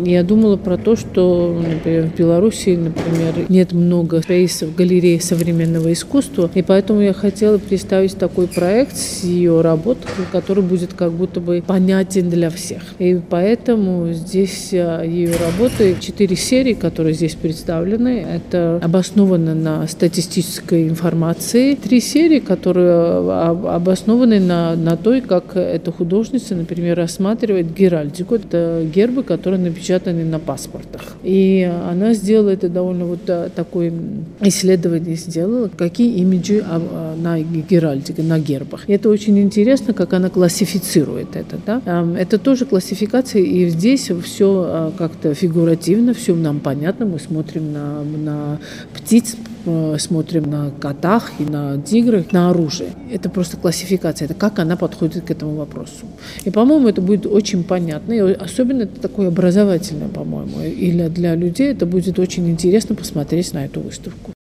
Я думала про то, что, например, в Беларуси, например, нет много спейсов, галерей современного искусства, и поэтому я хотела представить такой проект с ее работой, который будет как будто бы понятен для всех. И поэтому здесь ее работы 4 серии, которые здесь представлены, это обосновано на статистической информации. 3 серии, которые обоснованы на той, как эта художница, например, рассматривает геральдику. Это гербы, которые напечатаны на паспортах. И она сделала это довольно такое исследование сделала, какие имиджи на геральдике, на гербах. И это очень интересно, как она классифицирует это. Да? Это тоже классификация, и здесь все как-то фигуративно, все нам понятно. Мы смотрим на птиц, смотрим на котах и на тиграх, на оружие. Это просто классификация, это как она подходит к этому вопросу. И, по-моему, это будет очень понятно, и особенно это такое образовательное, по-моему, или для людей это будет очень интересно посмотреть на эту выставку.